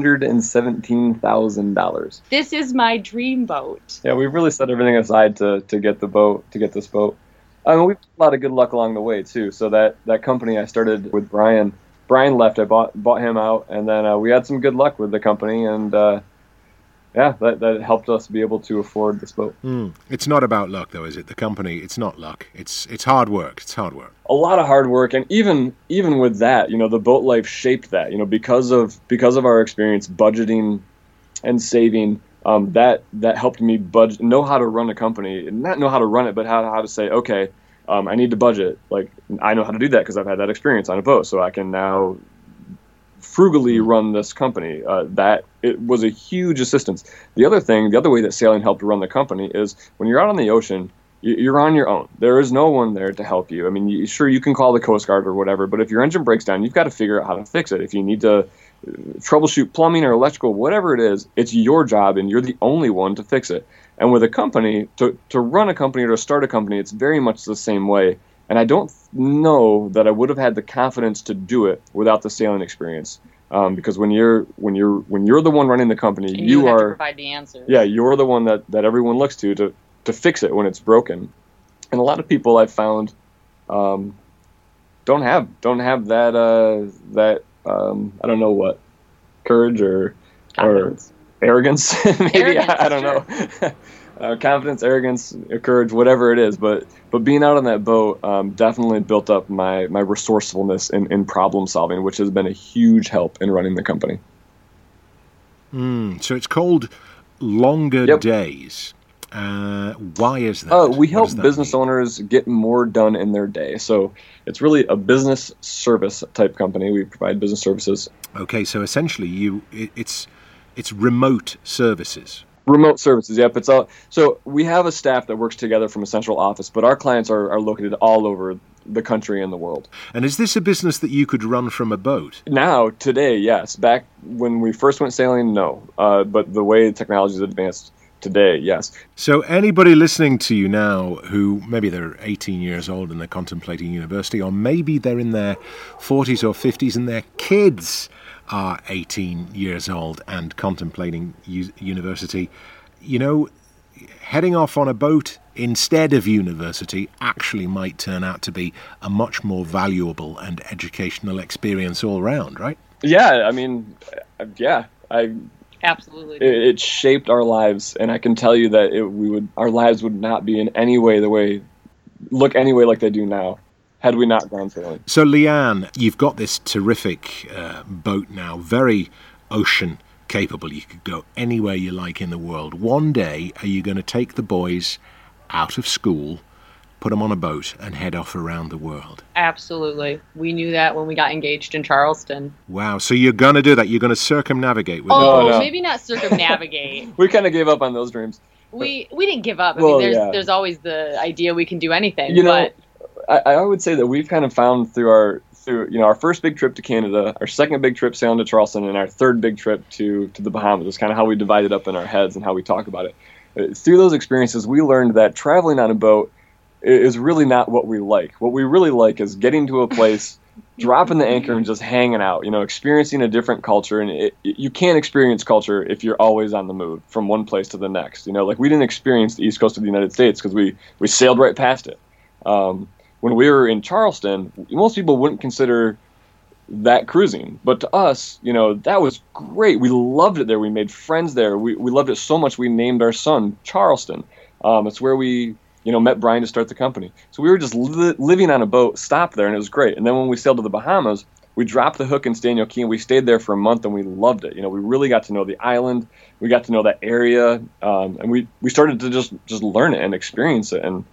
$217,000. This is my dream boat. Yeah, we really set everything aside to get this boat. I mean, we've had a lot of good luck along the way too. So that company I started with Brian left. I bought him out, and then we had some good luck with the company, and that helped us be able to afford this boat. It's not about luck, though, is it? The company, it's not luck. It's hard work. It's hard work. A lot of hard work, and even with that, the boat life shaped that. Because of our experience budgeting and saving, that helped me know how to run a company, not know how to run it, but how to say, okay, I need to budget. Like, I know how to do that because I've had that experience on a boat, so I can now frugally run this company. That it was a huge assistance. The other way that sailing helped run the company is when you're out on the ocean, you're on your own. There is no one there to help you. I mean, you can call the Coast Guard or whatever, but if your engine breaks down, you've got to figure out how to fix it. If you need to troubleshoot plumbing or electrical, whatever it is, it's your job, and you're the only one to fix it. And with a company, to run a company or to start a company, it's very much the same way. And I don't know that I would have had the confidence to do it without the sailing experience. Because when you're the one running the company, and you have to provide the answers. Yeah, you're the one that everyone looks to fix it when it's broken. And a lot of people I've found don't have that I don't know what, courage or arrogance maybe. Arrogance, I don't know. Confidence, arrogance, courage, whatever it is, but being out on that boat definitely built up my resourcefulness in problem solving, which has been a huge help in running the company. So it's called Longer Days. Why is that? We help business owners get more done in their day. So it's really a business service type company. We provide business services. Okay, so essentially it's remote services. Remote services, yep. So we have a staff that works together from a central office, but our clients are located all over the country and the world. And is this a business that you could run from a boat? Now, today, yes. Back when we first went sailing, no. But the way technology has advanced today, yes. So anybody listening to you now who maybe they're 18 years old and they're contemplating university, or maybe they're in their 40s or 50s and their kids are 18 years old and contemplating university, heading off on a boat instead of university actually might turn out to be a much more valuable and educational experience all round, right? Yeah, I mean, yeah. Absolutely. It shaped our lives, and I can tell you that our lives would not be in any way look any way like they do now had we not gone sailing. So, Leanne, you've got this terrific boat now, very ocean capable. You could go anywhere you like in the world. One day, are you going to take the boys out of school, put them on a boat, and head off around the world? Absolutely. We knew that when we got engaged in Charleston. Wow. So you're going to do that. You're going to circumnavigate with them. No. Maybe not circumnavigate. We kind of gave up on those dreams. We didn't give up. There's always the idea we can do anything. I would say that we've kind of found through our first big trip to Canada, our second big trip sailing to Charleston, and our third big trip to the Bahamas. It's kind of how we divide it up in our heads and how we talk about it. Through those experiences, we learned that traveling on a boat is really not what we like. What we really like is getting to a place, dropping the anchor, and just hanging out, experiencing a different culture. And you can't experience culture if you're always on the move from one place to the next. Like we didn't experience the East Coast of the United States because we sailed right past it. When we were in Charleston, most people wouldn't consider that cruising. But to us, that was great. We loved it there. We made friends there. We loved it so much we named our son Charleston. It's where we met Brian to start the company. So we were just living on a boat, stopped there, and it was great. And then when we sailed to the Bahamas, we dropped the hook in Staniel Key, and we stayed there for a month, and we loved it. We really got to know the island. We got to know that area, and we started to just learn it and experience it. And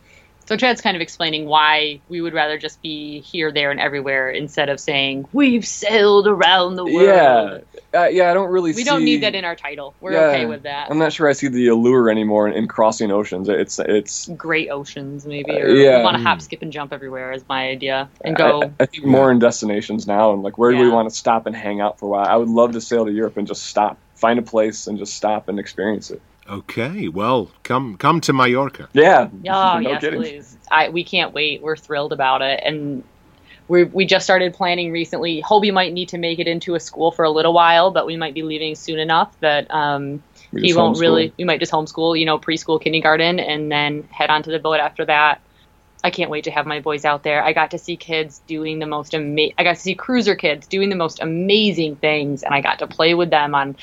So Chad's kind of explaining why we would rather just be here, there, and everywhere instead of saying, we've sailed around the world. I don't really We don't need that in our title. We're okay with that. I'm not sure I see the allure anymore in crossing oceans. It's great oceans, maybe. Or yeah. we want to hop, skip, and jump everywhere is my idea. And go. I think more in destinations now, and like where do we want to stop and hang out for a while? I would love to sail to Europe and just stop, find a place and just stop and experience it. Okay, well, come to Mallorca. Yeah. Oh, no yes, kidding. please. We can't wait. We're thrilled about it. And we just started planning recently. Hobie might need to make it into a school for a little while, but we might be leaving soon enough that he won't really. We might just homeschool, preschool, kindergarten, and then head onto the boat after that. I can't wait to have my boys out there. I got to see kids doing the most I got to see cruiser kids doing the most amazing things, and I got to play with them on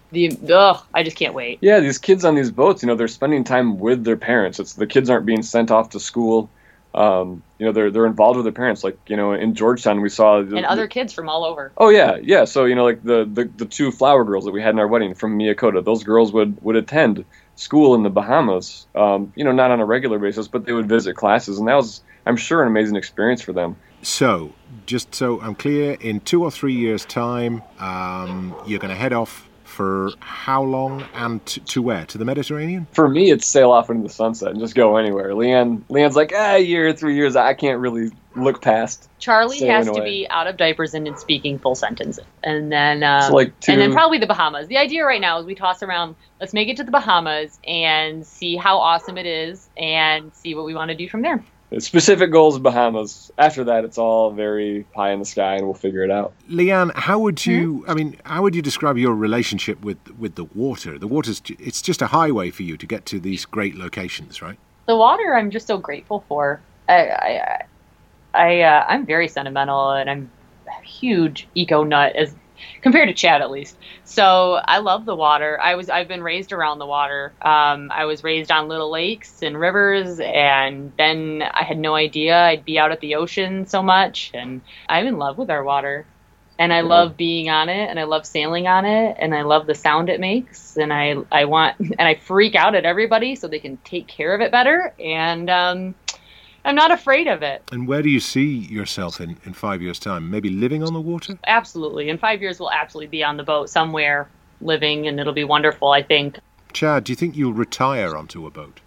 I just can't wait. Yeah, these kids on these boats, they're spending time with their parents. It's the kids aren't being sent off to school. They're involved with their parents. Like, in Georgetown we saw and other kids from all over. Oh yeah. So like the two flower girls that we had in our wedding from Miyakota, those girls would attend school in the Bahamas. Not on a regular basis, but they would visit classes, and that was, I'm sure, an amazing experience for them. So, just so I'm clear, in 2 or 3 years' time, you're going to head off for how long and to where? To the Mediterranean? For me, it's sail off into the sunset and just go anywhere. Leanne's like, a year, 3 years, I can't really look past. Charlie has to be out of diapers and speaking full sentences. And then and then probably the Bahamas. The idea right now is we toss around, let's make it to the Bahamas and see how awesome it is and see what we want to do from there. Specific goals, Bahamas. After that, it's all very pie in the sky, and we'll figure it out. Leanne, how would you describe your relationship with the water? The water's, it's just a highway for you to get to these great locations, right? The water, I'm just so grateful for. I'm very sentimental, and I'm a huge eco nut, as compared to Chad, at least. So I love the water. I've been raised around the water. I was raised on little lakes and rivers, and then I had no idea I'd be out at the ocean so much. And I'm in love with our water, and I love being on it, and I love sailing on it, and I love the sound it makes, and I freak out at everybody so they can take care of it better. And I'm not afraid of it. And where do you see yourself in 5 years' time? Maybe living on the water? Absolutely. In 5 years, we'll absolutely be on the boat somewhere living, and it'll be wonderful, I think. Chad, do you think you'll retire onto a boat?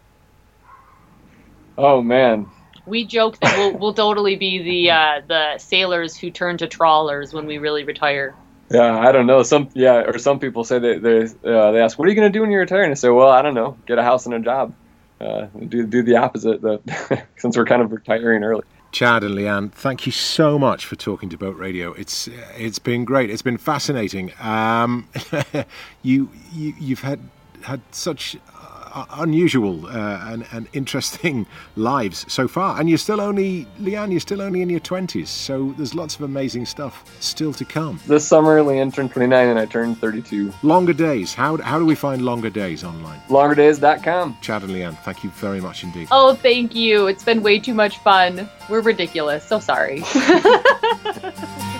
Oh, man. We joke that we'll totally be the sailors who turn to trawlers when we really retire. Yeah, I don't know. Some people say they ask, what are you going to do when you retire? And I say, well, I don't know, get a house and a job. Do the opposite, since we're kind of retiring early. Chad and Leanne, thank you so much for talking to Boat Radio. It's been great. It's been fascinating. You've had such unusual and interesting lives so far, and Leanne, you're still only in your 20s, so there's lots of amazing stuff still to come. This summer, Leanne turned 29 and I turned 32. Longer Days. How do we find Longer Days online? longerdays.com. Chad and Leanne, thank you very much indeed. Oh, thank you. It's been way too much fun. We're ridiculous. So sorry.